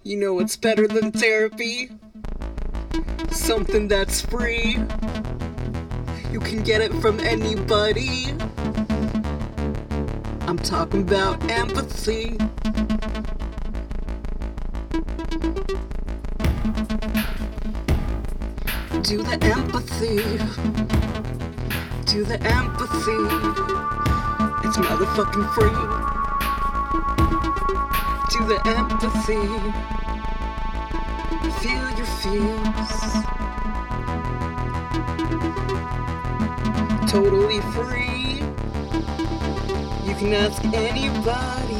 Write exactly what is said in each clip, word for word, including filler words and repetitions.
You know what's better than therapy? Something that's free. You can get it from anybody. I'm talking about empathy. Do the empathy. Do the empathy. It's motherfucking free. Do the empathy. Feel your feels. Totally free. You can ask anybody.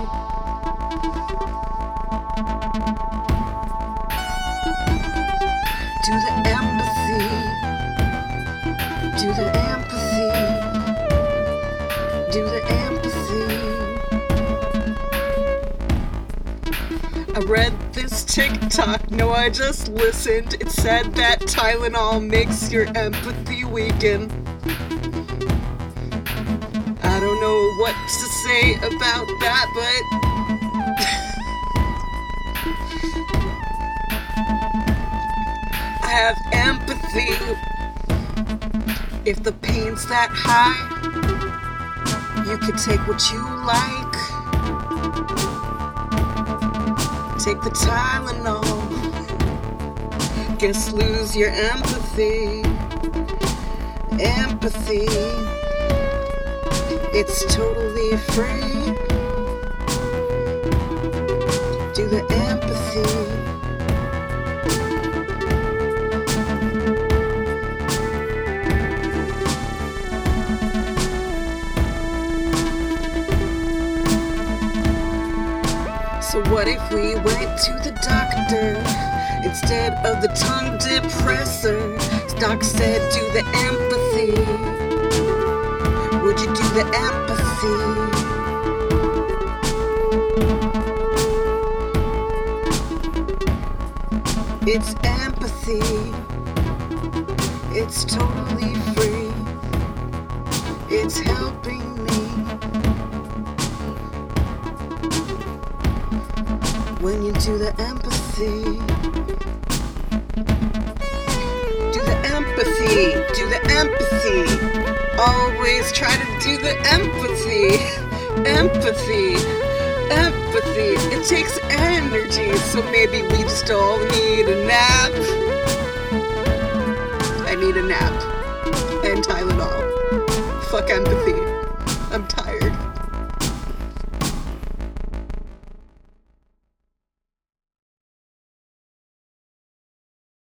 Do the empathy. Do the empathy. Do the empathy. I read this TikTok, no I just listened. It said that Tylenol makes your empathy weaken. I don't know what to say about that, but I have empathy. If the pain's that high, you can take what you like. Take the Tylenol. Guess lose your empathy. Empathy. It's totally free. Do the empathy. So what if we went to the doctor instead of the tongue depressor? Doc said do the empathy. Would you do the empathy? It's empathy. It's totally free. It's helping me. When you do the empathy. Do the empathy. Do the empathy. Always try to do the empathy. Empathy. Empathy. It takes energy, so maybe we just all need a nap. I need a nap. And Tylenol. Fuck empathy. I'm tired.